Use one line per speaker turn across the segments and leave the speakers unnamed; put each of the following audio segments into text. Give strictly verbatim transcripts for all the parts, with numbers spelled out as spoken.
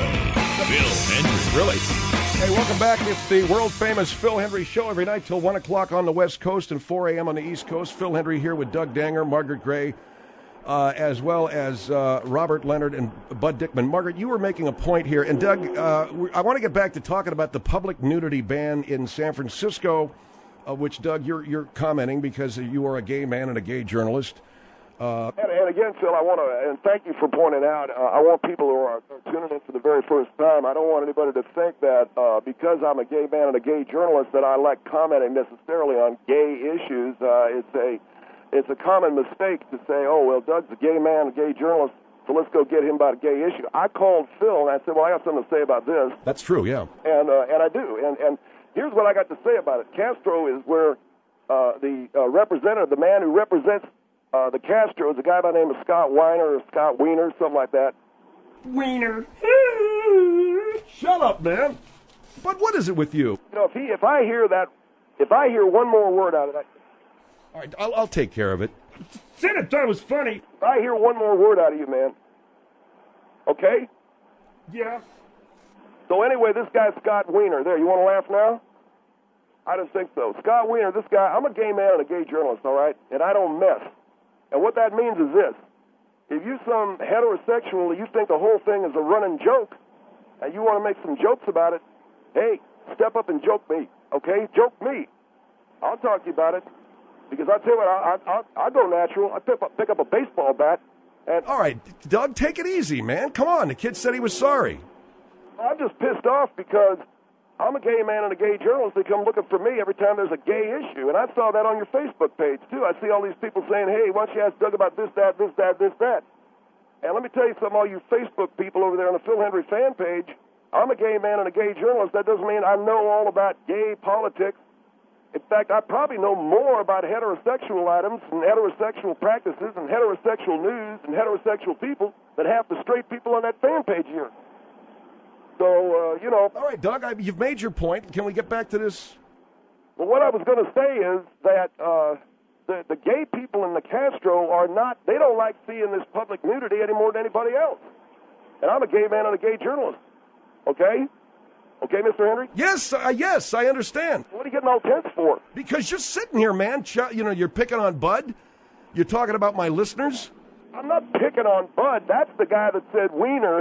Phil Hendry.
Really? Hey, welcome back. It's the world-famous Phil Hendry Show every night till one o'clock on the West Coast and four a.m. on the East Coast. Phil Hendry here with Doug Danger, Margaret Gray, uh, as well as uh, Robert Leonard and Bud Dickman. Margaret, you were making a point here. And, Doug, uh, I want to get back to talking about the public nudity ban in San Francisco, uh, which, Doug, you're, you're commenting because you are a gay man and a gay journalist. Uh,
and, and again, Phil, I want to, and thank you for pointing out, uh, I want people who are, are tuning in for the very first time, I don't want anybody to think that uh, because I'm a gay man and a gay journalist that I like commenting necessarily on gay issues. Uh, it's a it's a common mistake to say, oh, well, Doug's a gay man, a gay journalist, so let's go get him about a gay issue. I called Phil, and I said, well, I got something to say about this.
That's true, yeah.
And uh, and I do. And, and here's what I got to say about it. Castro is where uh, the uh, representative, the man who represents Uh, the Castro is a guy by the name of Scott Weiner or Scott Wiener, something like that.
Wiener. Shut up, man. But what is it with you?
You know, if he, if I hear that, if I hear one more word out of it, I,
all right, I'll, I'll take care of it.
Senate thought it was funny. If I hear one more word out of you, man. Okay?
Yeah.
So anyway, this guy Scott Wiener, there, you want to laugh now? I don't think so. Scott Wiener, this guy, I'm a gay man and a gay journalist, all right? And I don't mess. And what that means is this. If you some heterosexual, you think the whole thing is a running joke, and you want to make some jokes about it, hey, step up and joke me, okay? Joke me. I'll talk to you about it. Because I'll tell you what, I, I, I'll go natural. I'll pick up, pick up a baseball bat. And
all right, Doug, take it easy, man. Come on, the kid said he was sorry.
I'm just pissed off because I'm a gay man and a gay journalist. They come looking for me every time there's a gay issue. And I saw that on your Facebook page, too. I see all these people saying, hey, why don't you ask Doug about this, that, this, that, this, that. And let me tell you something, all you Facebook people over there on the Phil Hendry fan page, I'm a gay man and a gay journalist. That doesn't mean I know all about gay politics. In fact, I probably know more about heterosexual items and heterosexual practices and heterosexual news and heterosexual people than half the straight people on that fan page here. So, uh, you know.
All right, Doug, I, you've made your point. Can we get back to this?
Well, what I was going to say is that uh, the, the gay people in the Castro are not, they don't like seeing this public nudity any more than anybody else. And I'm a gay man and a gay journalist. Okay? Okay, Mister Hendry?
Yes, uh, yes, I understand.
What are you getting all tense for?
Because you're sitting here, man. Ch- you know, you're picking on Bud. You're talking about my listeners.
I'm not picking on Bud. That's the guy that said Wiener.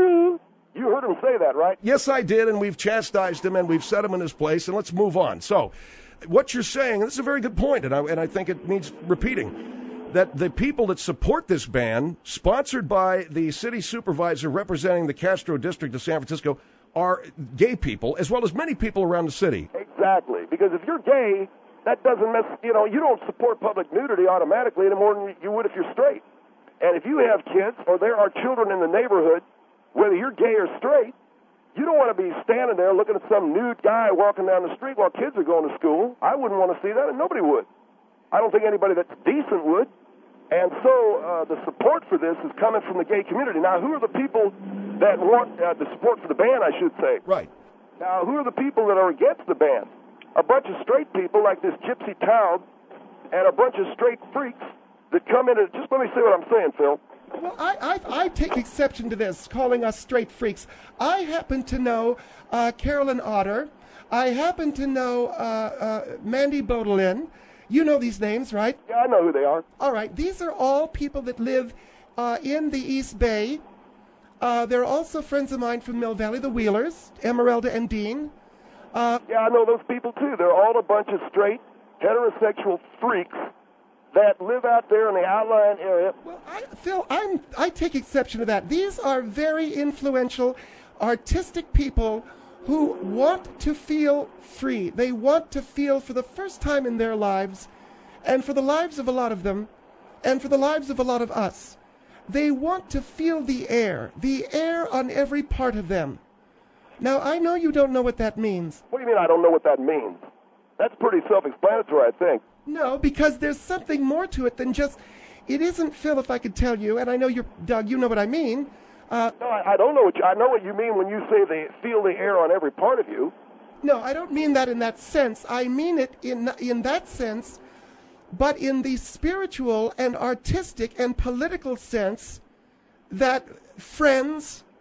You heard him say that, right?
Yes, I did, and we've chastised him, and we've set him in his place, and let's move on. So, what you're saying, this is a very good point, and I, and I think it needs repeating, that the people that support this ban, sponsored by the city supervisor representing the Castro district of San Francisco, are gay people, as well as many people around the city.
Exactly, because if you're gay, that doesn't mess, you know, you don't support public nudity automatically any more than you would if you're straight. And if you have kids, or there are children in the neighborhood, whether you're gay or straight, you don't want to be standing there looking at some nude guy walking down the street while kids are going to school. I wouldn't want to see that, and nobody would. I don't think anybody that's decent would. And so uh, the support for this is coming from the gay community. Now, who are the people that want uh, the support for the ban, I should say?
Right.
Now, who are the people that are against the ban? A bunch of straight people like this Gypsy Taub and a bunch of straight freaks that come in and, just let me say what I'm saying, Phil.
Well, I, I, I take exception to this, calling us straight freaks. I happen to know uh, Carolyn Otter. I happen to know uh, uh, Mandy Bodelin. You know these names, right?
Yeah, I know who they are.
All right. These are all people that live uh, in the East Bay. Uh, they're also friends of mine from Mill Valley, the Wheelers, Emeralda and Dean. Uh,
yeah, I know those people, too. They're all a bunch of straight, heterosexual freaks that live out there in the outlying area.
Well, I, Phil, I'm, I take exception to that. These are very influential, artistic people who want to feel free. They want to feel for the first time in their lives, and for the lives of a lot of them, and for the lives of a lot of us, they want to feel the air, the air on every part of them. Now, I know you don't know what that means.
What do you mean I don't know what that means? That's pretty self-explanatory, I think.
No, because there's something more to it than just, it isn't, Phil, if I could tell you, and I know you're, Doug, you know what I mean. Uh,
no, I, I don't know what you, I know what you mean when you say they feel the air on every part of you.
No, I don't mean that in that sense. I mean it in in that sense, but in the spiritual and artistic and political sense that friends,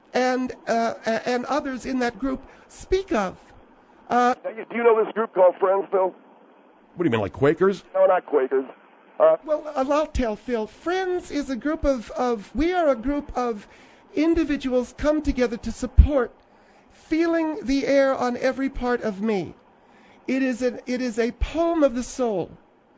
and uh, and others in that group speak of. Uh,
Do you know this group called Friends, Phil?
What do you mean, like Quakers?
No, not Quakers. Uh,
well, I'll tell Phil. Friends is a group of, of we are a group of individuals come together to support feeling the air on every part of me. It is an it is a poem of the soul.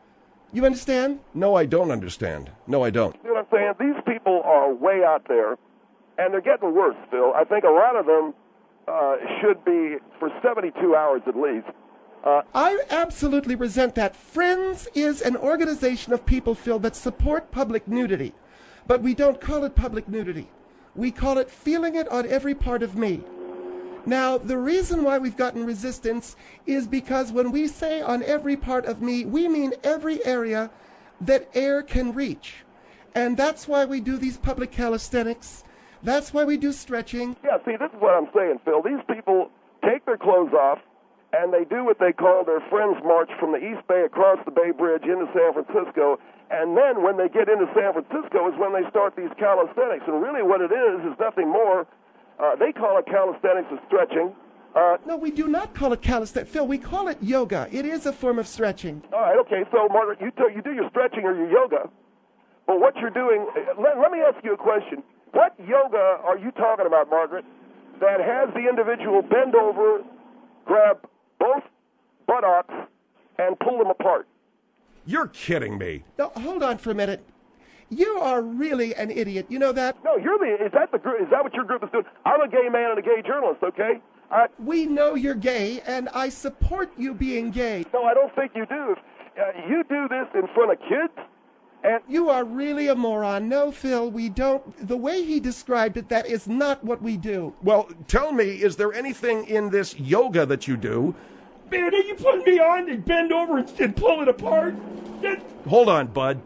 You understand?
No, I don't understand. No, I don't.
You know what I'm saying? These people are way out there, and they're getting worse, Phil. I think a lot of them uh, should be for seventy-two hours at least. Uh,
I absolutely resent that. Friends is an organization of people, Phil, that support public nudity. But we don't call it public nudity. We call it feeling it on every part of me. Now, the reason why we've gotten resistance is because when we say on every part of me, we mean every area that air can reach. And that's why we do these public calisthenics. That's why we do stretching.
Yeah, see, this is what I'm saying, Phil. These people take their clothes off, and they do what they call their Friends March from the East Bay across the Bay Bridge into San Francisco. And then when they get into San Francisco is when they start these calisthenics. And really what it is is nothing more. Uh, they call it calisthenics or stretching. Uh,
no, we do not call it calisthenics. Phil, we call it yoga. It is a form of stretching.
All right, okay. So, Margaret, you, do, you do your stretching or your yoga. But what you're doing, let, let me ask you a question. What yoga are you talking about, Margaret, that has the individual bend over, grab both buttocks, and pull them apart?
You're kidding me.
No, hold on for a minute. You are really an idiot. You know that?
No, you're the. Is that the? Is that what your group is doing? I'm a gay man and a gay journalist. Okay. I,
we know you're gay, and I support you being gay.
No, I don't think you do. Uh, you do this in front of kids, and
you are really a moron. No, Phil, we don't. The way he described it, that is not what we do.
Well, tell me, is there anything in this yoga that you do?
Man, are you putting me on and bend over and, and pull it apart? That...
Hold on, bud.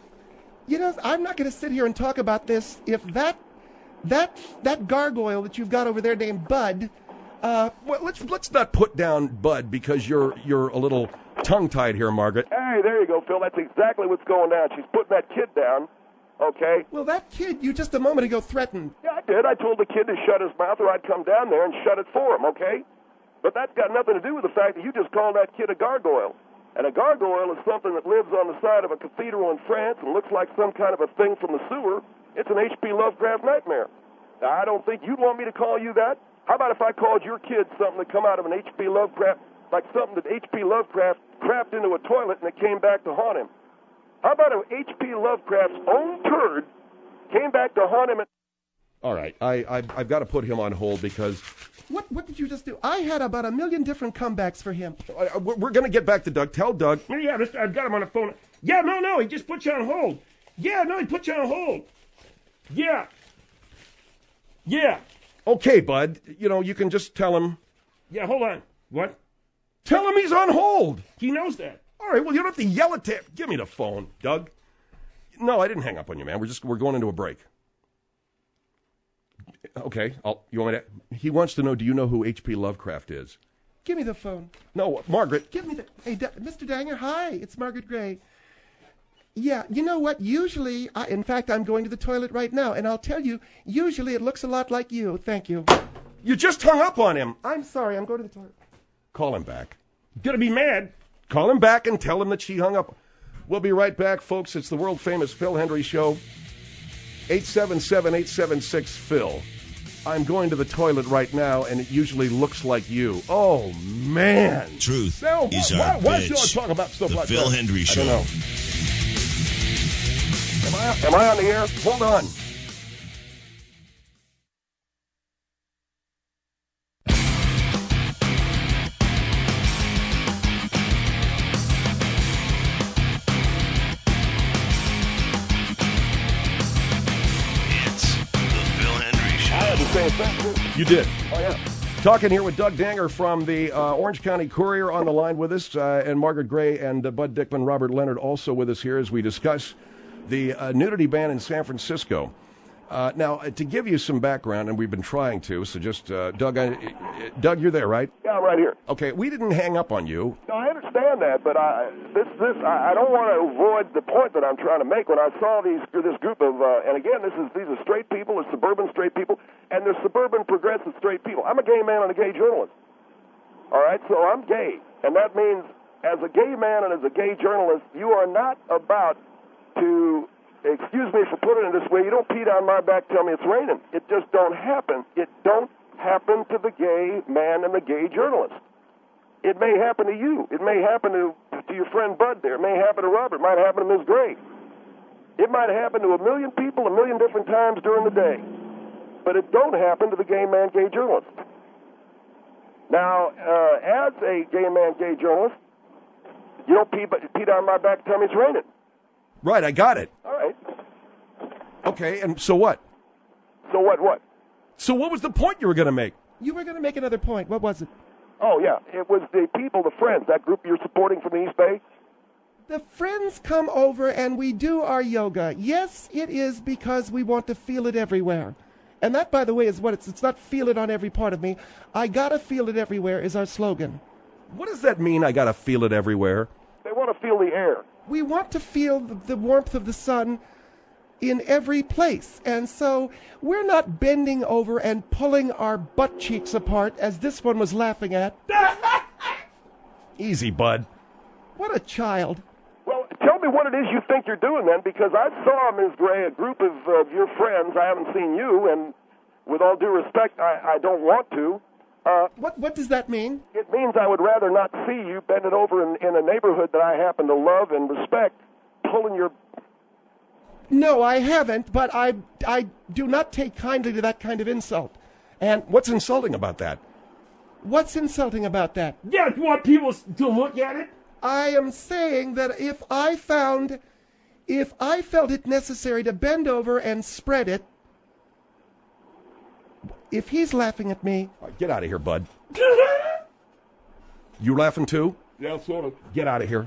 You know, I'm not going to sit here and talk about this. If that that that gargoyle that you've got over there named Bud, uh,
well, let's let's not put down Bud because you're you're a little tongue-tied here, Margaret.
Hey, there you go, Phil. That's exactly what's going down. She's putting that kid down. Okay.
Well, that kid you just a moment ago threatened.
Yeah, I did. I told the kid to shut his mouth, or I'd come down there and shut it for him. Okay. But that's got nothing to do with the fact that you just called that kid a gargoyle. And a gargoyle is something that lives on the side of a cathedral in France and looks like some kind of a thing from the sewer. It's an H P Lovecraft nightmare. Now, I don't think you'd want me to call you that. How about if I called your kid something that come out of an H P Lovecraft, like something that H P Lovecraft crapped into a toilet and it came back to haunt him? How about if H P Lovecraft's own turd came back to haunt him? And-
All right, I, I, I've got to put him on hold because...
What what did you just do? I had about a million different comebacks for him.
I, we're going to get back to Doug. Tell Doug.
Yeah, I've got him on the phone. Yeah, no, no, he just put you on hold. Yeah, no, he put you on hold. Yeah. Yeah.
Okay, bud. You know, you can just tell him.
Yeah, hold on. What?
Tell him he's on hold.
He knows that.
All right, well, you don't have to yell at him. Give me the phone, Doug. No, I didn't hang up on you, man. We're just we're going into a break. Okay, I'll, you want me to? He wants to know, do you know who H P Lovecraft is?
Give me the phone.
No, Margaret.
Give me the... Hey, D- Mister Danger, hi, it's Margaret Gray. Yeah, you know what? Usually, I, in fact, I'm going to the toilet right now, and I'll tell you, usually it looks a lot like you. Thank you.
You just hung up on him.
I'm sorry, I'm going to the toilet.
Call him back.
Gonna be mad.
Call him back and tell him that she hung up. We'll be right back, folks. It's the world-famous Phil Hendrie Show. eight seven seven, eight seven six, Phil. I'm going to the toilet right now, and it usually looks like you. Oh, man.
Truth
now,
is
why,
our
why
bitch.
should I talk about stuff
the
like
Phil
that?
Hendrie Show.
I don't know. Am I, am I on the air? Hold on. You did.
Oh, yeah.
Talking here with Doug Danger from the uh, Orange County Courier on the line with us, uh, and Margaret Gray and uh, Bud Dickman, Robert Leonard also with us here as we discuss the uh, nudity ban in San Francisco. Uh, now, uh, to give you some background, and we've been trying to, so just, uh, Doug, I, uh, Doug, you're there, right?
Yeah, I'm right here.
Okay, we didn't hang up on you.
No, I understand that, but I this this I, I don't want to avoid the point that I'm trying to make. When I saw these this group of uh, and again this is these are straight people, they're suburban straight people, and they're suburban progressive straight people. I'm a gay man and a gay journalist. All right, so I'm gay, and that means as a gay man and as a gay journalist, you are not about to, excuse me for putting it this way, you don't pee down my back, tell me it's raining. It just don't happen. It don't happen to the gay man and the gay journalist. It may happen to you. It may happen to, to your friend Bud there. It may happen to Robert. It might happen to Miz Gray. It might happen to a million people a million different times during the day. But it don't happen to the gay man, gay journalist. Now, uh, as a gay man, gay journalist, you don't pee, pee down my back and tell me it's raining.
Right, I got it.
All right.
Okay, and so what?
So what, what?
So what was the point you were going to make?
You were going to make another point. What was it?
Oh, yeah. It was the people, the friends, that group you're supporting from the East Bay.
The friends come over and we do our yoga. Yes, it is because we want to feel it everywhere. And that, by the way, is what it's, it's not feel it on every part of me. I gotta feel it everywhere is our slogan.
What does that mean, I got to feel it everywhere?
They want to feel the air.
We want to feel the, the warmth of the sun in every place. And so we're not bending over and pulling our butt cheeks apart as this one was laughing at.
Easy, Bud.
What a child.
Well, tell me what it is you think you're doing then, because I saw, Miz Gray, a group of uh, your friends. I haven't seen you, and with all due respect, I, I don't want to. Uh,
What what does that mean?
it means I would rather not see you bending over in, in a neighborhood that I happen to love and respect, pulling your...
No, I haven't, but I, I do not take kindly to that kind of insult. And
What's insulting about that?
what's insulting about that?
Yeah, you want people to look at it?
I am saying that if I found, if I felt it necessary to bend over and spread it, if he's laughing at me,
All right, get out of here, Bud. You laughing too?
Yeah, sort of.
Get out of here.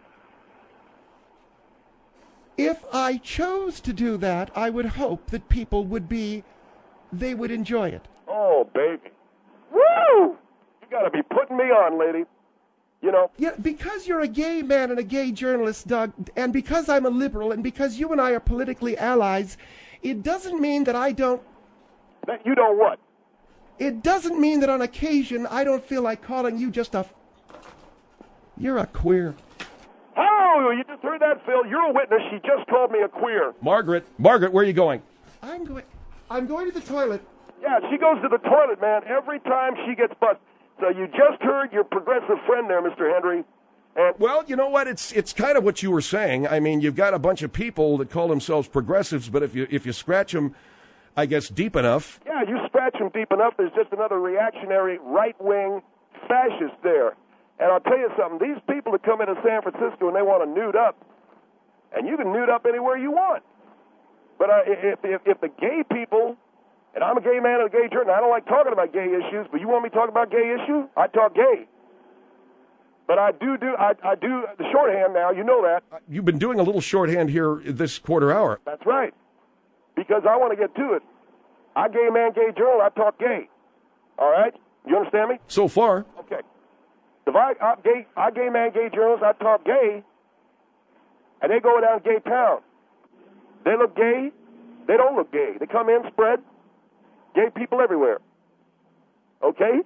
if I chose to do that, I would hope that people would be, they would enjoy it.
Oh, baby. Woo! You got to be putting me on, lady. You know,
Yeah, because you're a gay man and a gay journalist, Doug, and because I'm a liberal, and because you and I are politically allies, it doesn't mean that I don't,
that you don't what?
it doesn't mean that on occasion I don't feel like calling you just a, you're a queer.
Oh, you just heard that, Phil. You're a witness. She just called me a queer.
Margaret, Margaret, where are you going?
I'm going, I'm going to the toilet.
Yeah, she goes to the toilet, man, every time she gets busted. So you just heard your progressive friend there, Mister Henry. And
Well, you know what? It's it's kind of what you were saying. I mean, you've got a bunch of people that call themselves progressives, but if you if you scratch them, I guess, deep enough.
yeah, you scratch them deep enough, there's just another reactionary right-wing fascist there. And I'll tell you something, these people that come into San Francisco and they want to nude up, and you can nude up anywhere you want. But uh, if, if, if the gay people, and I'm a gay man and a gay journalist, I don't like talking about gay issues, but you want me to talk about gay issues? I talk gay. But I do do, I, I do the shorthand now, you know that.
You've been doing a little shorthand here this quarter hour.
That's right. Because I want to get to it. I gay man, gay journalist, I talk gay. All right? You understand me?
So far,
Okay. If I, I gay, I gay man, gay journalist, I talk gay, and they go down to gay town. They look gay. They don't look gay. They come in, spread, gay people everywhere. Okay?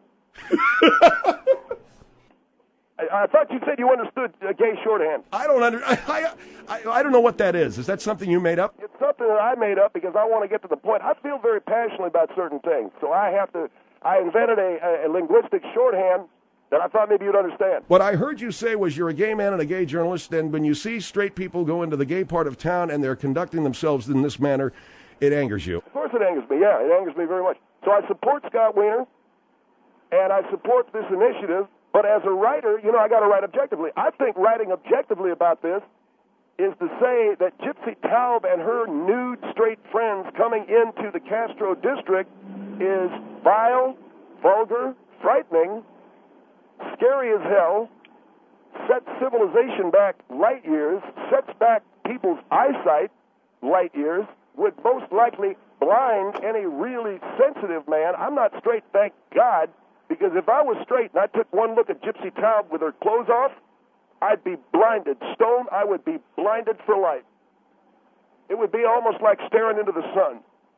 I, I thought you said you understood uh, gay shorthand.
I don't under I, I I don't know what that is. Is that something you made up?
It's something that I made up because I want to get to the point. I feel very passionately about certain things, so I have to. I invented a, a linguistic shorthand that I thought maybe you'd understand.
What I heard you say was you're a gay man and a gay journalist, and when you see straight people go into the gay part of town and they're conducting themselves in this manner, it angers you.
Of course it angers me, yeah, it angers me very much. So I support Scott Wiener, and I support this initiative, but as a writer, you know, I got to write objectively. I think writing objectively about this is to say that Gypsy Taub and her nude straight friends coming into the Castro district is vile, vulgar, frightening, scary as hell, sets civilization back light years, sets back people's eyesight light years, would most likely blind any really sensitive man. I'm not straight, thank God, because if I was straight and I took one look at Gypsy Taub with her clothes off, I'd be blinded. Stone, I would be blinded for life. It would be almost like staring into the sun.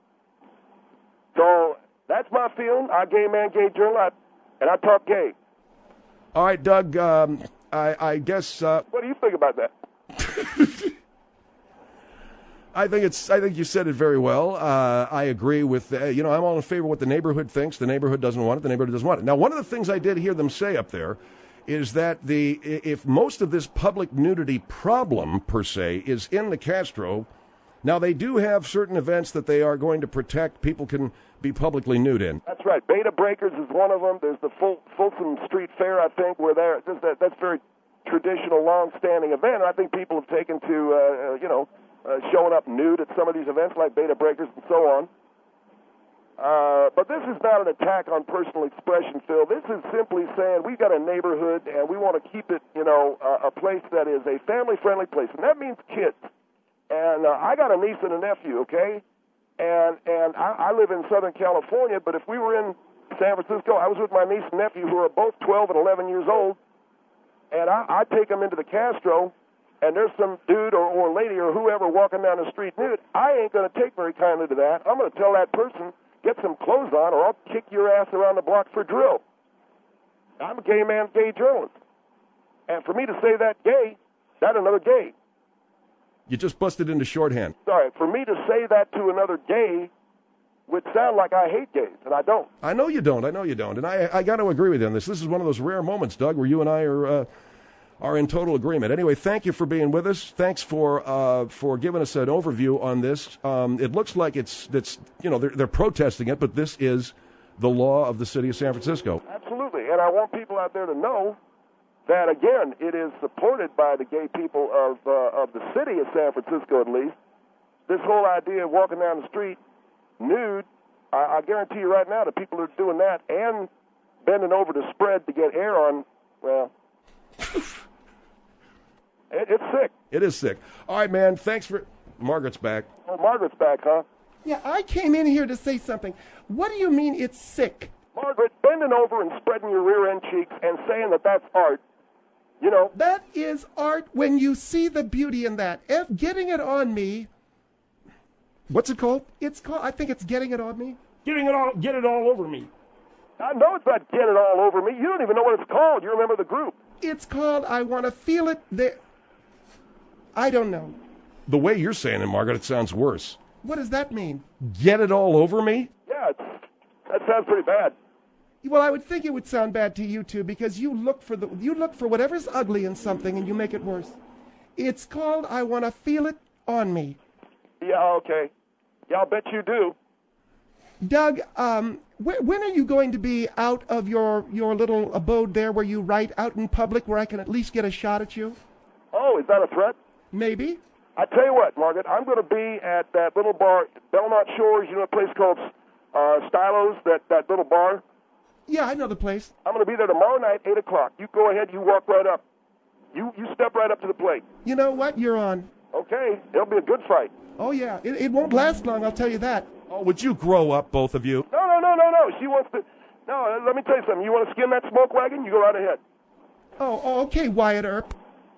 So that's my feeling. I'm Gay Man, Gay Journal, I, and I talk gay.
All right, Doug, um, I, I guess... Uh,
what do you think about that?
I think it's. I think you said it very well. Uh, I agree with. Uh, you know, I'm all in favor of what the neighborhood thinks. The neighborhood doesn't want it. The neighborhood doesn't want it. Now, one of the things I did hear them say up there is that the if most of this public nudity problem per se is in the Castro, now they do have certain events that they are going to protect. People can be publicly nude in.
That's right. Beta Breakers is one of them. There's the Ful- Folsom Street Fair, I think, where they're that, that's very traditional, long-standing event. And I think people have taken to uh, you know. Uh, showing up nude at some of these events like Beta Breakers and so on. Uh, but this is not an attack on personal expression, Phil. This is simply saying we've got a neighborhood and we want to keep it, you know, uh, a place that is a family-friendly place. And that means kids. And uh, I got a niece and a nephew, okay? And and I, I live in Southern California, but if we were in San Francisco, I was with my niece and nephew who are both twelve and eleven years old, and I, I take them into the Castro, and there's some dude or, or lady or whoever walking down the street nude, I ain't going to take very kindly to that. I'm going to tell that person, get some clothes on, or I'll kick your ass around the block for drill. I'm a gay man, gay journalist. And for me to say that gay, that's another gay.
You just busted into shorthand.
Sorry, for me to say that to another gay would sound like I hate gays, and I don't.
I know you don't. I know you don't. And I, I got to agree with you on this. This is one of those rare moments, Doug, where you and I are... Uh, are in total agreement. Anyway, thank you for being with us. Thanks for uh, for giving us an overview on this. Um, it looks like it's it's you know they're they're protesting it, but this is the law of the city of San Francisco.
Absolutely, and I want people out there to know that again, it is supported by the gay people of uh, of the city of San Francisco, at least. This whole idea of walking down the street nude, I, I guarantee you right now, the people who are doing that and bending over to spread to get air on, well. It, it's sick.
It is sick. All right, man. Thanks for... Margaret's back.
Oh, Margaret's back, huh?
Yeah, I came in here to say something. What do you mean it's sick?
Margaret, bending over and spreading your rear end cheeks and saying that that's art, you know...
That is art when you see the beauty in that. If getting it on me...
What's it called?
It's called... I think it's Getting It On Me.
Getting it all... Get it all over me.
I know it's not Get It All Over Me. You don't even know what it's called. You remember the group.
It's called I Want to Feel It There... I don't know.
The way you're saying it, Margaret, it sounds worse.
What does that mean?
Get it all over me?
Yeah, it's, that sounds pretty bad.
Well, I would think it would sound bad to you too, because you look for the you look for whatever's ugly in something and you make it worse. It's called I Want to Feel It On Me.
Yeah, okay. Yeah, I'll bet you do.
Doug, um, wh- when are you going to be out of your, your little abode there where you write out in public where I can at least get a shot at you?
Oh, is that a threat?
Maybe.
I tell you what, Margaret, I'm going to be at that little bar, Belmont Shores, you know a place called uh, Stylos, that, that little bar?
Yeah, I know the place.
I'm going to be there tomorrow night, eight o'clock. You go ahead, you walk right up. You you step right up to the plate.
You know what? You're on.
Okay, it'll be a good fight.
Oh, yeah. It, it won't last long, I'll tell you that.
Oh, would you grow up, both of you?
No, no, no, no, no. She wants to... No, let me tell you something. You want to skin that smoke wagon? You go right ahead.
Oh, oh okay, Wyatt Earp.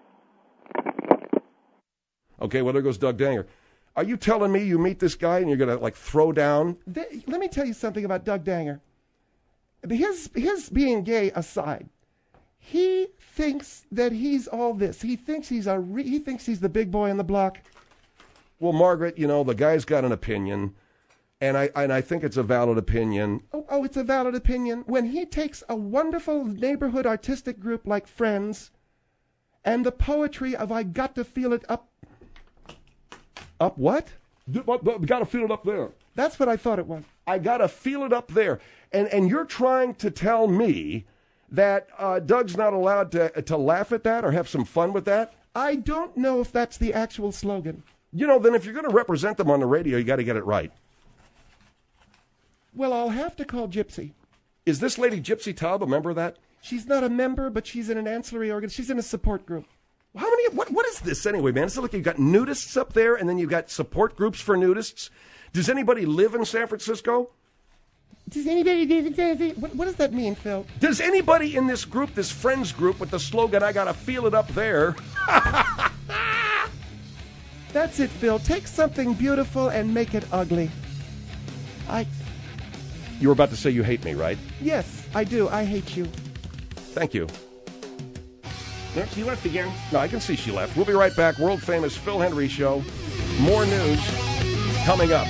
Okay, well, there goes Doug Danger. Are you telling me you meet this guy and you're going to, like, throw down?
They, let me tell you something about Doug Danger. His, his being gay aside, he thinks that he's all this. He thinks he's a re- he thinks he's the big boy on the block.
Well, Margaret, you know, the guy's got an opinion, and I and I think it's a valid opinion.
Oh, oh, it's a valid opinion. When he takes a wonderful neighborhood artistic group like Friends and the poetry of I Got to Feel It Up...
Up what? Got to feel it up there.
That's what I thought it was.
I got to feel it up there. And and you're trying to tell me that uh, Doug's not allowed to to laugh at that or have some fun with that?
I don't know if that's the actual slogan.
You know, then if you're going to represent them on the radio, you got to get it right.
Well, I'll have to call Gypsy.
Is this lady Gypsy Tubb a member of that?
She's not a member, but she's in an ancillary organ. She's in a support group.
How many? What what is this anyway, man? It's like you've got nudists up there, and then you've got support groups for nudists. Does anybody live in San Francisco?
Does anybody do the what, what does that mean, Phil?
Does anybody in this group, this friends group with the slogan, I gotta feel it up there?
That's it, Phil. Take something beautiful and make it ugly. I...
You were about to say you hate me, right?
Yes, I do. I hate you.
Thank you.
No, she left again.
No, I can see she left. We'll be right back. World famous Phil Hendrie Show. More news coming up.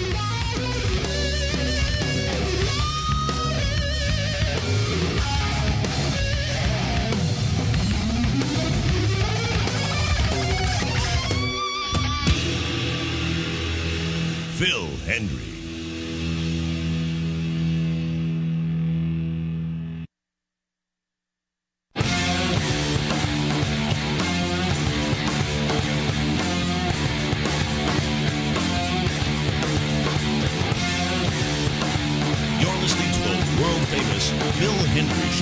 Phil Hendrie. You're listening to the world-famous Phil Hendrie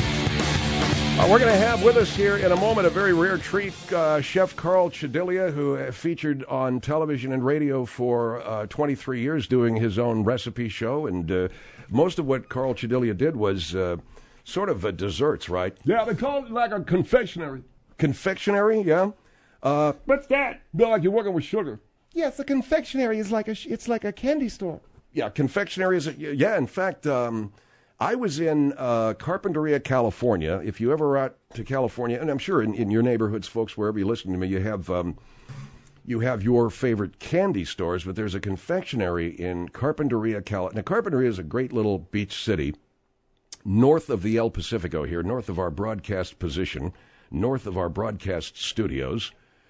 Show.
Uh, we're going to have with us here in a moment a very rare treat, uh, Chef Carl Chedilia, who uh, featured on television and radio for uh, twenty-three years doing his own recipe show. And uh, most of what Carl Chedilia did was uh, sort of uh, desserts, right?
Yeah, they call it like a confectionery.
Confectionery, yeah? Uh,
What's that? They're like you're working with sugar.
Yes, a confectionery is like a sh- it's like a candy store.
yeah, confectionery is, a, yeah, in fact... Um, I was in uh, Carpinteria, California. If you ever out to California, and I'm sure in, in your neighborhoods, folks, wherever you listen to me, you have um, you have your favorite candy stores, but there's a confectionery in Carpinteria, California. Now, Carpinteria is a great little beach city north of the El Pacifico here, north of our broadcast position, north of our broadcast studios.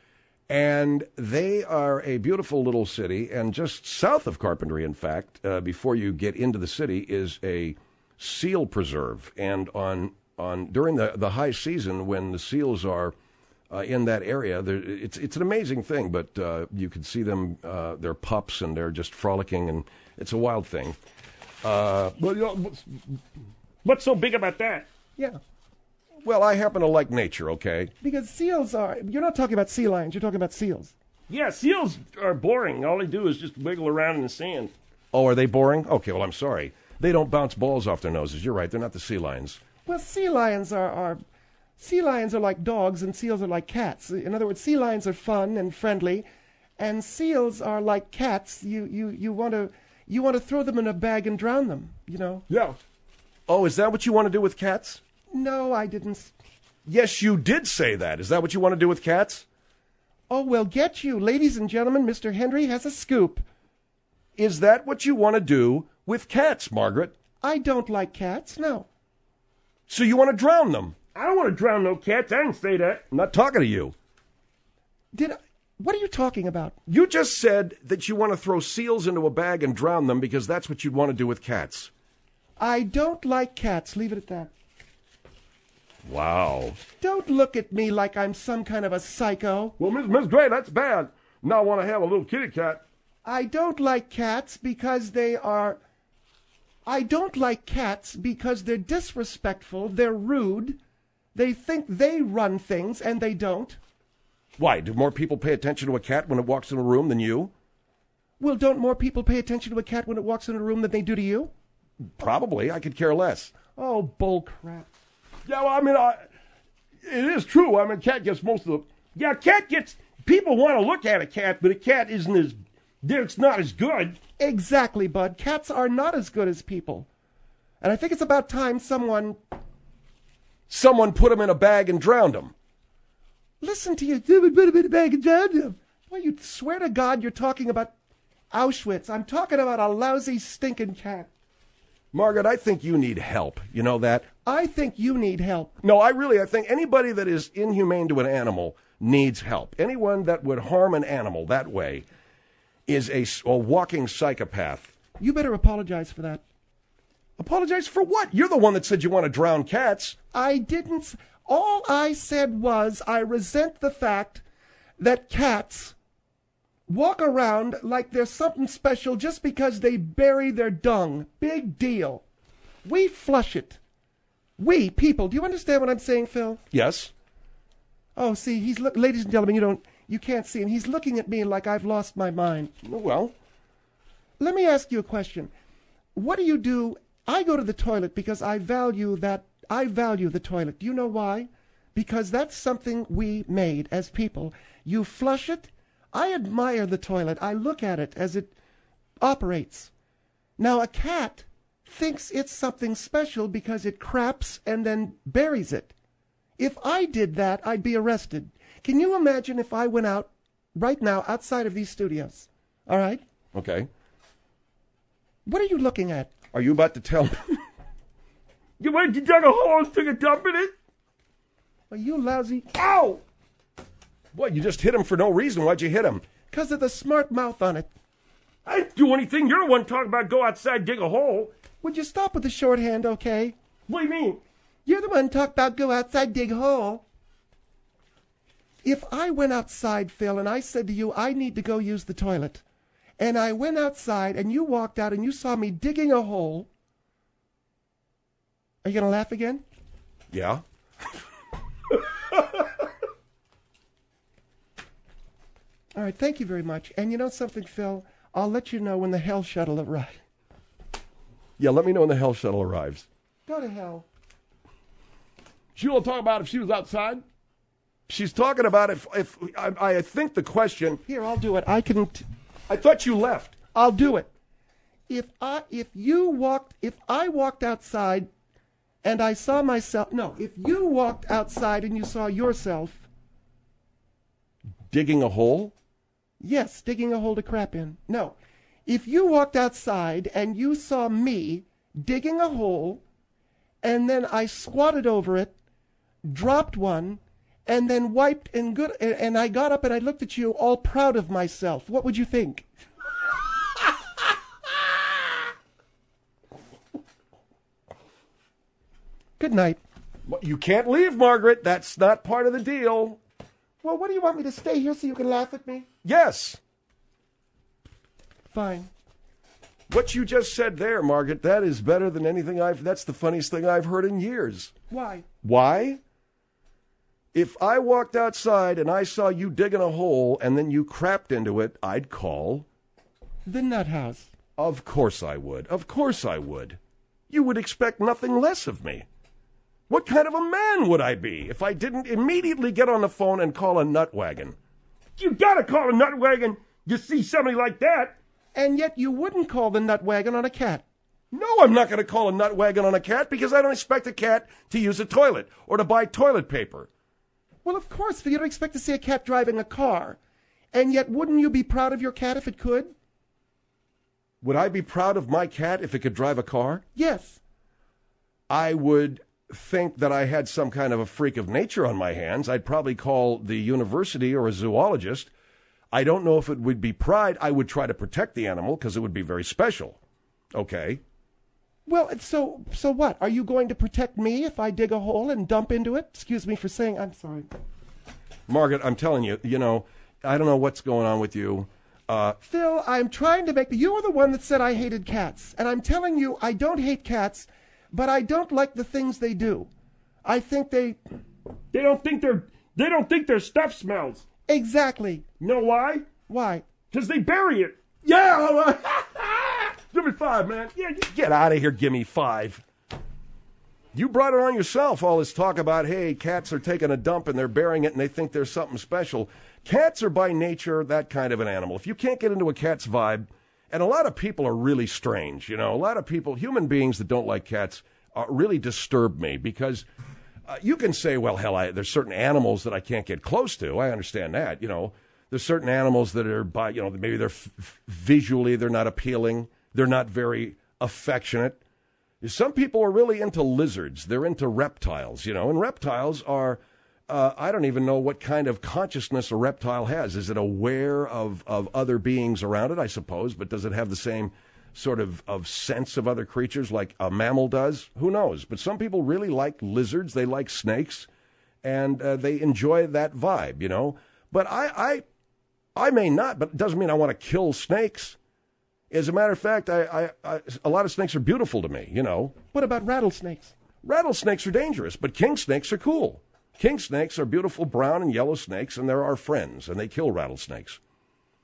And they are a beautiful little city, and just south of Carpinteria, in fact, uh, before you get into the city, is a seal preserve. And on on during the, the high season, when the seals are uh, in that area, it's it's an amazing thing. But uh, you can see them; uh, they're pups, and they're just frolicking, and it's a wild thing. Uh,
Well, you know, what's, what's so big about that?
Yeah,
well, I happen to like nature. Okay,
because seals are. You're not talking about sea lions. You're talking about seals.
Yeah, seals are boring. All they do is just wiggle around in the sand.
oh, are they boring? Okay, well, I'm sorry. They don't bounce balls off their noses. You're right. They're not the sea lions.
Well, sea lions are, are sea lions are like dogs, and seals are like cats. In other words, sea lions are fun and friendly, and seals are like cats. You you you want to you want to throw them in a bag and drown them. You know.
Yeah.
Oh, is that what you want to do with cats?
No, I didn't. s-
Yes, you did say that. Is that what you want to do with cats?
Oh, well, get you, ladies and gentlemen. Mister Hendrie has a scoop.
Is that what you want to do with cats, Margaret?
I don't like cats. No.
So you want to drown them?
I don't want to drown no cats. I didn't say that.
I'm not talking to you.
Did I, what are you talking about?
You just said that you want to throw seals into a bag and drown them because that's what you'd want to do with cats.
I don't like cats. Leave it at that.
Wow.
Don't look at me like I'm some kind of a psycho.
Well, Miss Miss Gray, that's bad. Now I want to have a little kitty cat.
I don't like cats because they are... I don't like cats because they're disrespectful, they're rude, they think they run things, and they don't.
Why? Do more people pay attention to a cat when it walks in a room than you?
Well, don't more people pay attention to a cat when it walks in a room than they do to you?
Probably. I could care less.
Oh, bull crap.
Yeah, well, I mean, I, it is true. I mean, cat gets most of the... Yeah, cat gets... People want to look at a cat, but a cat isn't as... It's not as good.
Exactly, Bud. Cats are not as good as people. And I think it's about time someone...
Someone put them in a bag and drowned them.
Listen to you. Put them in a bag and drown them. Well, you swear to God you're talking about Auschwitz. I'm talking about a lousy, stinking cat.
Margaret, I think you need help. You know that?
I think you need help.
No, I really, I think anybody that is inhumane to an animal needs help. Anyone that would harm an animal that way is a, a walking psychopath.
You better apologize for that.
Apologize for what? You're the one that said you want to drown cats.
I didn't. s- All I said was I resent the fact that cats walk around like they're something special just because they bury their dung. Big deal. We flush it. We, people. Do you understand what I'm saying, Phil?
Yes.
Oh, see, he's look. Ladies and gentlemen, you don't. You can't see him. He's looking at me like I've lost my mind.
Well,
Let me ask you a question. what do you do? I go to the toilet because I value that. I value the toilet. Do you know why? Because that's something we made as people. You flush it. I admire the toilet. I look at it as it operates. Now, a cat thinks it's something special because it craps and then buries it. If I did that, I'd be arrested. Can you imagine if I went out right now outside of these studios? All right?
Okay.
What are you looking at?
Are you about to tell me?
You went to dug a hole and took a dump in it?
Are you lousy?
Ow!
What, you just hit him for no reason. Why'd you hit him?
Because of the smart mouth on it.
I didn't do anything. You're the one talking about go outside, dig a hole.
Would you stop with the shorthand, okay?
What do you mean?
You're the one talk about go outside, dig a hole. If I went outside, Phil, and I said to you, I need to go use the toilet, and I went outside and you walked out and you saw me digging a hole, are you going to laugh again?
Yeah.
All right, thank you very much. And you know something, Phil? I'll let you know when the hell shuttle arrives.
Yeah, let me know when the hell shuttle arrives.
Go to hell.
She'll talk about if she was outside.
She's talking about if, if I, I think the question...
Here, I'll do it. I can... T-
I thought you left.
I'll do it. If I, if you walked, if I walked outside and I saw myself... No, if you walked outside and you saw yourself...
Digging a hole?
Yes, digging a hole to crap in. No. If you walked outside and you saw me digging a hole, and then I squatted over it, dropped one, and then wiped and good, and I got up and I looked at you all proud of myself, what would you think? Good night.
You can't leave, Margaret. That's not part of the deal.
Well, what do you want me to stay here so you can laugh at me?
Yes.
Fine.
What you just said there, Margaret, that is better than anything I've... That's the funniest thing I've heard in years.
Why?
Why? If I walked outside and I saw you digging a hole and then you crapped into it, I'd call...
The nut house.
Of course I would. Of course I would. You would expect nothing less of me. What kind of a man would I be if I didn't immediately get on the phone and call a nut wagon?
You gotta call a nut wagon. You see somebody like that.
And yet you wouldn't call the nut wagon on a cat.
No, I'm not going to call a nut wagon on a cat because I don't expect a cat to use a toilet or to buy toilet paper.
Well, of course, you don't expect to see a cat driving a car. And yet, wouldn't you be proud of your cat if it could?
Would I be proud of my cat if it could drive a car?
Yes.
I would think that I had some kind of a freak of nature on my hands. I'd probably call the university or a zoologist. I don't know if it would be pride. I would try to protect the animal because it would be very special. Okay.
Well, so so what? Are you going to protect me if I dig a hole and dump into it? Excuse me for saying, I'm sorry.
Margaret, I'm telling you, you know, I don't know what's going on with you. Uh,
Phil, I'm trying to make the... You were the one that said I hated cats. And I'm telling you, I don't hate cats, but I don't like the things they do. I think they...
They don't think their they don't think their stuff smells.
Exactly.
You know why?
Why?
Because they bury it. Yeah, all right. Give me five, man. Yeah,
get out of here. Give me five. You brought it on yourself, all this talk about, hey, cats are taking a dump and they're burying it and they think there's something special. Cats are by nature that kind of an animal. If you can't get into a cat's vibe, and a lot of people are really strange, you know, a lot of people, human beings that don't like cats, uh, really disturb me because uh, you can say, well, hell, I, there's certain animals that I can't get close to. I understand that, you know. There's certain animals that are, by, you know, maybe they're f- visually, they're not appealing. They're not very affectionate. Some people are really into lizards. They're into reptiles, you know, and reptiles are, uh, I don't even know what kind of consciousness a reptile has. Is it aware of, of other beings around it, I suppose, but does it have the same sort of, of sense of other creatures like a mammal does? Who knows? But some people really like lizards. They like snakes, and uh, they enjoy that vibe, you know. But I, I, I may not, but it doesn't mean I want to kill snakes. As a matter of fact, I, I, I, a lot of snakes are beautiful to me, you know.
What about rattlesnakes?
Rattlesnakes are dangerous, but king snakes are cool. King snakes are beautiful brown and yellow snakes, and they're our friends, and they kill rattlesnakes.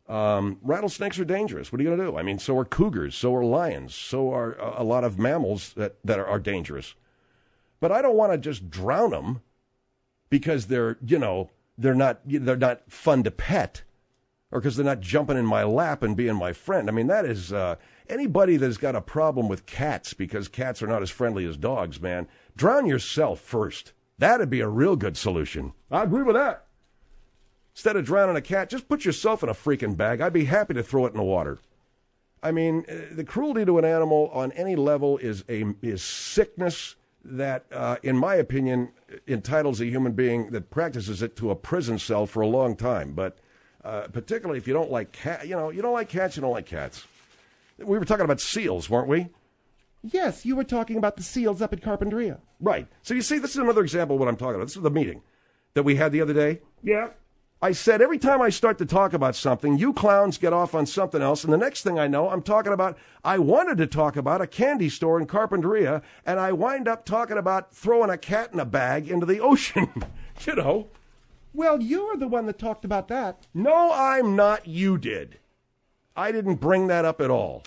Um, rattlesnakes are dangerous. What are you going to do? I mean, so are cougars, so are lions, so are a, a lot of mammals that, that are, are dangerous. But I don't want to just drown them because they're, you know, they're not they're not fun to pet, or because they're not jumping in my lap and being my friend. I mean, that is uh, anybody that's got a problem with cats because cats are not as friendly as dogs, man. Drown yourself first. That'd be a real good solution.
I agree with that.
Instead of drowning a cat, just put yourself in a freaking bag. I'd be happy to throw it in the water. I mean, the cruelty to an animal on any level is a is sickness that, uh, in my opinion, entitles a human being that practices it to a prison cell for a long time. But uh, particularly if you don't like cat, you know, you don't like cats, you don't like cats. We were talking about seals, weren't we?
Yes, you were talking about the seals up at Carpinteria.
Right. So you see, this is another example of what I'm talking about. This is the meeting that we had the other day.
Yeah.
I said every time I start to talk about something, you clowns get off on something else, and the next thing I know, I'm talking about, I wanted to talk about a candy store in Carpinteria, and I wind up talking about throwing a cat in a bag into the ocean, you know.
Well, you were the one that talked about that.
No, I'm not. You did. I didn't bring that up at all.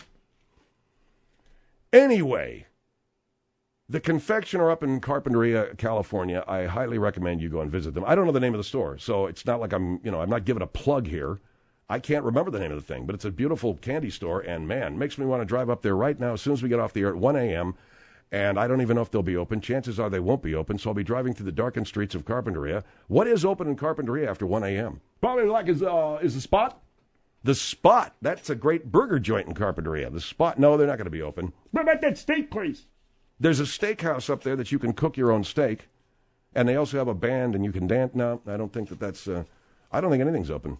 Anyway, the confectioner up in Carpinteria, California, I highly recommend you go and visit them. I don't know the name of the store, so it's not like I'm, you know, I'm not giving a plug here. I can't remember the name of the thing, but it's a beautiful candy store, and man, makes me want to drive up there right now as soon as we get off the air at one a.m., and I don't even know if they'll be open. Chances are they won't be open, so I'll be driving through the darkened streets of Carpinteria. What is open in Carpinteria after one a.m.?
Probably like is uh is the Spot.
The Spot. That's a great burger joint in Carpinteria. The Spot. No, they're not going to be open.
What about that steak place?
There's a steakhouse up there that you can cook your own steak, and they also have a band and you can dance. No, I don't think that that's. Uh, I don't think anything's open.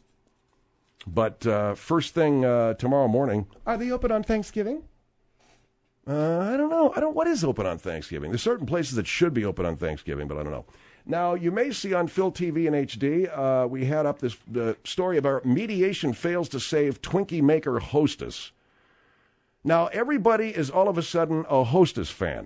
But uh, first thing uh, tomorrow morning.
Are they open on Thanksgiving?
Uh, I don't know. I don't. What is open on Thanksgiving? There's certain places that should be open on Thanksgiving, but I don't know. Now, you may see on Phil T V in H D, uh, we had up this uh, story about mediation fails to save Twinkie maker Hostess. Now, everybody is all of a sudden a Hostess fan.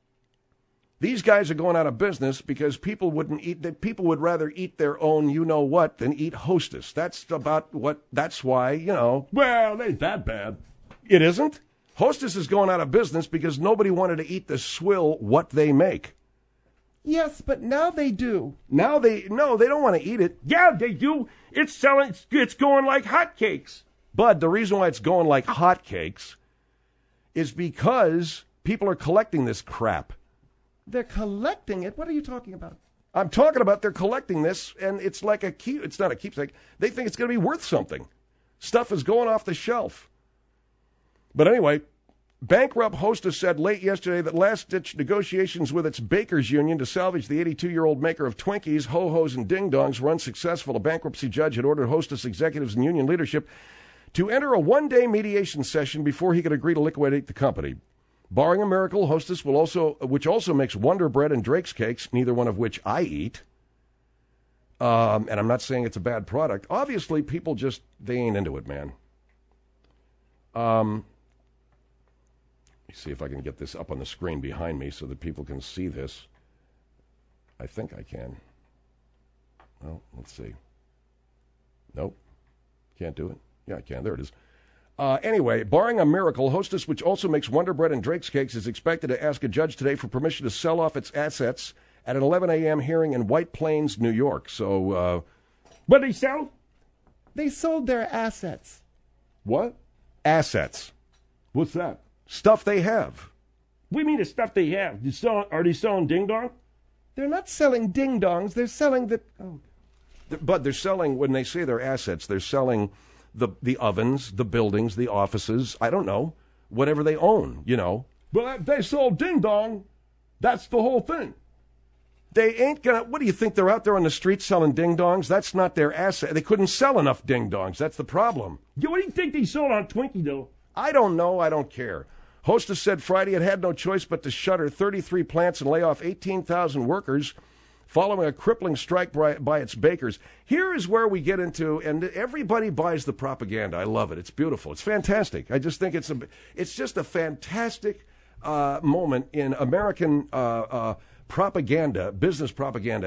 These guys are going out of business because people wouldn't eat that. People would rather eat their own you-know-what than eat Hostess. That's about what, that's why, you know.
Well, it ain't that bad.
It isn't? Hostess is going out of business because nobody wanted to eat the swill what they make.
Yes, but now they do.
Now they, no, they don't want to eat it.
Yeah, they do. It's selling, it's, it's going like hotcakes.
Bud, the reason why it's going like hotcakes is because people are collecting this crap.
They're collecting it? What are you talking about?
I'm talking about they're collecting this, and it's like a keep. It's not a keepsake. They think it's going to be worth something. Stuff is going off the shelf. But anyway, bankrupt Hostess said late yesterday that last-ditch negotiations with its bakers union to salvage the eighty-two-year-old maker of Twinkies, Ho-Hos, and Ding Dongs were unsuccessful. A bankruptcy judge had ordered Hostess executives and union leadership to enter a one-day mediation session before he could agree to liquidate the company. Barring a miracle, Hostess will also, which also makes Wonder Bread and Drake's Cakes, neither one of which I eat. Um, and I'm not saying it's a bad product. Obviously, people just, they ain't into it, man. Um, let me see if I can get this up on the screen behind me so that people can see this. I think I can. Well, let's see. Nope. Can't do it. Yeah, I can. There it is. Uh, anyway, barring a miracle, Hostess, which also makes Wonder Bread and Drake's Cakes, is expected to ask a judge today for permission to sell off its assets at an eleven a.m. hearing in White Plains, New York. So, uh...
What they sell?
They sold their assets.
What?
Assets.
What's that?
Stuff they have.
What do you mean the stuff they have? They sell, are they selling Ding Dong?
They're not selling Ding Dongs. They're selling the... Oh.
But they're selling, when they say their assets, they're selling... The the ovens, the buildings, the offices, I don't know, whatever they own, you know.
But if they sold Ding Dong, that's the whole thing.
They ain't gonna, what do you think, they're out there on the street selling Ding Dongs? That's not their asset. They couldn't sell enough Ding Dongs. That's the problem.
Yeah, what do you think they sold on Twinkie, though?
I don't know. I don't care. Hostess said Friday it had no choice but to shutter thirty-three plants and lay off eighteen thousand workers following a crippling strike by, by its bakers. Here is where we get into, and everybody buys the propaganda. I love it. It's beautiful. It's fantastic. I just think it's a, it's just a fantastic uh, moment in American uh, uh, propaganda, business propaganda.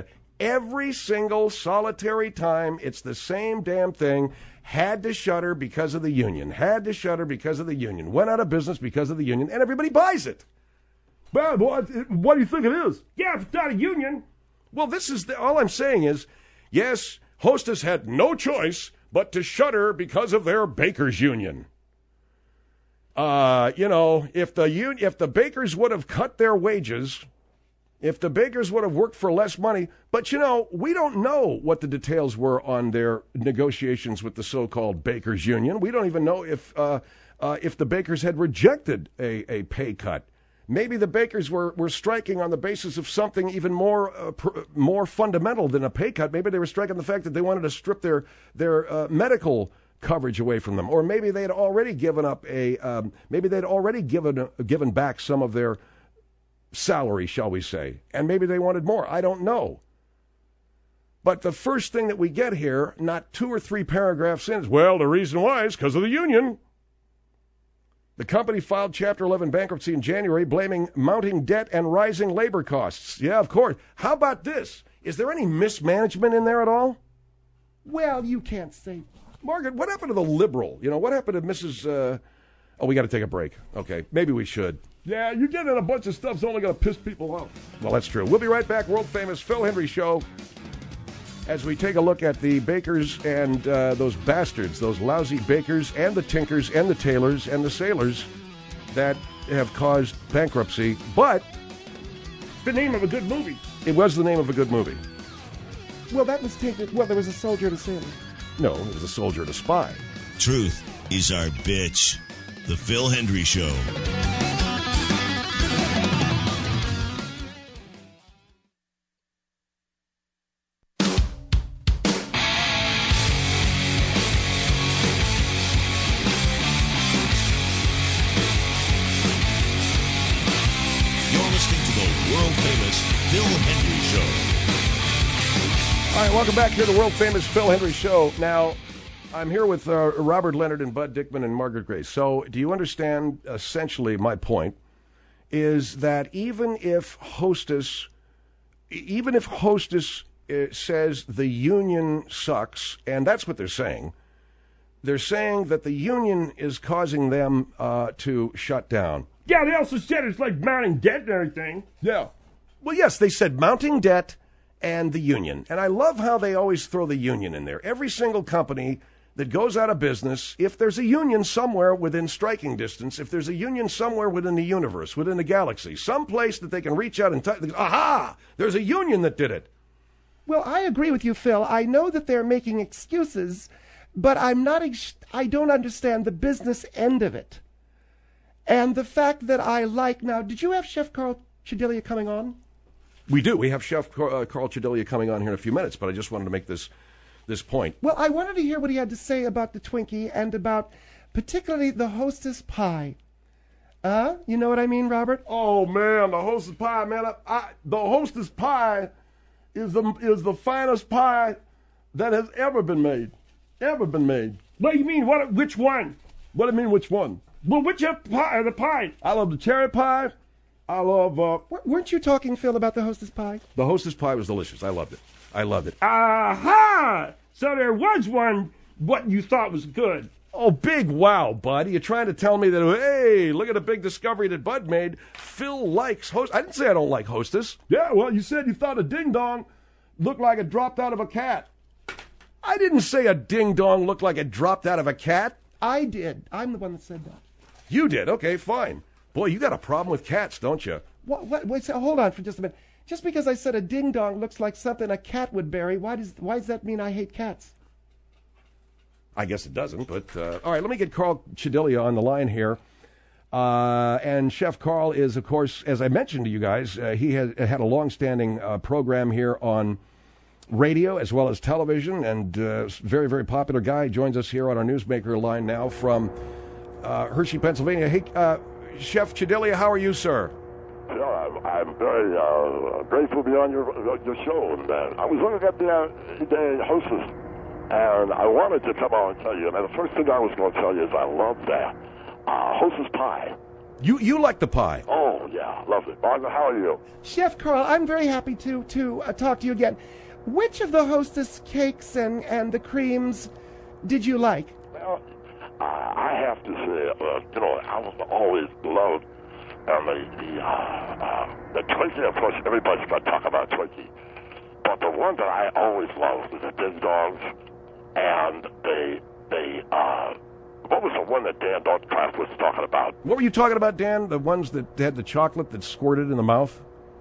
Every single solitary time, it's the same damn thing. Had to shutter because of the union. Had to shutter because of the union. Went out of business because of the union, and everybody buys it.
Well, what, what do you think it is? Yeah, if it's not a union.
Well, this is the, all I'm saying is, yes, Hostess had no choice but to shutter because of their bakers union. Uh, you know, if the un- if the bakers would have cut their wages, if the bakers would have worked for less money, but you know, we don't know what the details were on their negotiations with the so-called bakers union. We don't even know if uh, uh, if the bakers had rejected a, a pay cut. Maybe the bakers were, were striking on the basis of something even more uh, pr- more fundamental than a pay cut. Maybe they were striking the fact that they wanted to strip their their uh, medical coverage away from them, or maybe they had already given up a um, maybe they'd already given uh, given back some of their salary, shall we say, and maybe they wanted more. I don't know. But the first thing that we get here, not two or three paragraphs in, is, well, the reason why is because of the union. The company filed Chapter eleven bankruptcy in January, blaming mounting debt and rising labor costs. Yeah, of course. How about this? Is there any mismanagement in there at all?
Well, you can't say.
Margaret, what happened to the Liberal? You know, what happened to Missus Uh... Oh, we got to take a break. Okay, maybe we should.
Yeah, you're getting in a bunch of stuff that's only going to piss people off.
Well, that's true. We'll be right back. World-famous Phil Hendrie Show, as we take a look at the bakers and uh, those bastards, those lousy bakers and the tinkers and the tailors and the sailors that have caused bankruptcy. But
The name of a good movie.
it was the name of a good movie.
Well, that was taken. Well, there was a soldier and a sailor.
No, it was a soldier and a spy.
Truth is our bitch. The Phil Hendrie Show. You're listening to the world-famous Phil Hendrie Show.
All right, welcome back to the world-famous Phil Hendrie Show. Now, I'm here with uh, Robert Leonard and Bud Dickman and Margaret Gray. So, do you understand, essentially, my point is that even if Hostess, even if Hostess uh, says the union sucks, and that's what they're saying, they're saying that the union is causing them uh, to shut down.
Yeah, they also said it's like mounting debt and everything.
Yeah. Well, yes, they said mounting debt and the union. And I love how they always throw the union in there. Every single company that goes out of business, if there's a union somewhere within striking distance, if there's a union somewhere within the universe, within the galaxy, some place that they can reach out and touch, aha, there's a union that did it.
Well, I agree with you, Phil. I know that they're making excuses, but I'm not. Ex- I don't understand the business end of it, and the fact that I like now. Did you have Chef Carl Chidilia coming on?
We do. We have Chef Car- uh, Carl Chidilia coming on here in a few minutes, but I just wanted to make this this point.
Well, I wanted to hear what he had to say about the Twinkie and about particularly the Hostess pie. Uh, you know what I mean, Robert?
Oh man, the Hostess pie, man! I, I, the Hostess pie is the is the finest pie that has ever been made, ever been made. What do you mean? What? Which one? What do you mean? Which one? Well, which pie? The pie? I love the cherry pie. I love. Uh,
W- weren't you talking, Phil, about the Hostess pie?
The Hostess pie was delicious. I loved it. I loved it.
Aha! So there was one. What you thought was good.
Oh, big wow, Bud. You're trying to tell me that, hey, look at a big discovery that Bud made. Phil likes Hostess. I didn't say I don't like Hostess.
Yeah, well, you said you thought a ding dong looked like it dropped out of a cat.
I didn't say a ding-dong looked like it dropped out of a cat.
I did. I'm the one that said that.
You did. Okay, fine. Boy, you got a problem with cats, don't you?
What? What? Wait. So hold on for just a minute. Just because I said a ding dong looks like something a cat would bury, why does why does that mean I hate cats?
I guess it doesn't, but uh, all right, let me get Carl Chidilia on the line here. Uh, and Chef Carl is, of course, as I mentioned to you guys, uh, he has had a long-standing uh, program here on radio as well as television, and uh, very, very popular guy. He joins us here on our Newsmaker line now from uh, Hershey, Pennsylvania. Hey, uh, Chef Chidilia, how are you, sir?
Yeah, I'm, I'm very uh, grateful to be on your your show. And uh, I was looking at the, uh, the Hostess, and I wanted to come on and tell you. And the first thing I was going to tell you is I love that uh, Hostess pie.
You you like the pie?
Oh yeah, love it. Margaret, how are you?
Chef Carl, I'm very happy to to uh, talk to you again. Which of the Hostess cakes and, and the creams did you like?
Well, uh, I have to say, uh, you know, I was always loved um, the the, uh, uh, the Twinkie. Of course, everybody's got to talk about Twinkie, but the one that I always loved was the Dig Dogs, and the the uh, what was the one that Dan Kraft was talking about?
What were you talking about, Dan? The ones that had the chocolate that squirted in the mouth?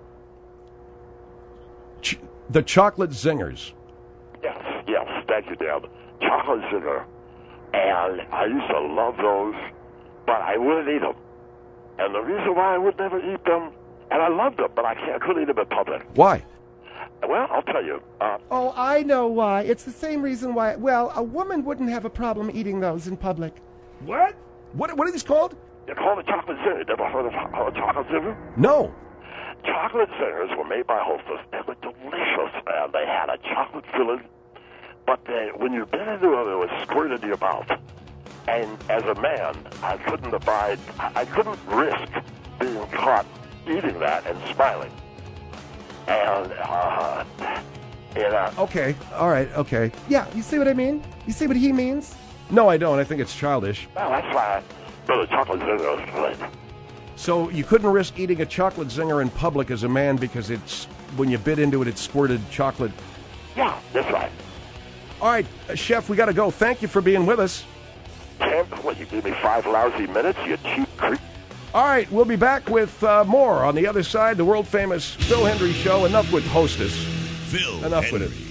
Ch- the chocolate zingers.
Yes, yes, thank you, Dan. Chocolate zinger, and I used to love those, but I wouldn't eat them. And the reason why I would never eat them, and I loved them, but I can't, I couldn't eat them in public.
Why?
Well, I'll tell you. Uh,
Oh, I know why. It's the same reason why. Well, a woman wouldn't have a problem eating those in public.
What? What, what are these called?
they're called a chocolate zinger. Never heard of a chocolate zinger?
No.
Chocolate zingers were made by Hostess. They were delicious, and they had a chocolate filling. But they, when you bit into them, it was squirted in your mouth. And as a man, I couldn't abide, I couldn't risk being caught eating that and smiling. And, uh, you know,
Okay. All right. Okay.
Yeah, you see what I mean? You see what he means?
No, I don't. I think it's childish.
well, that's why the chocolate zinger was great.
So you couldn't risk eating a chocolate zinger in public as a man because it's when you bit into it, it squirted chocolate.
Yeah, that's right.
All right, uh, Chef, we got to go. Thank you for being with us.
Ten, what, you gave me five lousy minutes, you cheap creep.
All right, we'll be back with uh, more on the other side. The world famous Phil Hendrie Show. Enough with Hostess.
Phil
Enough
Hendrie.
with it.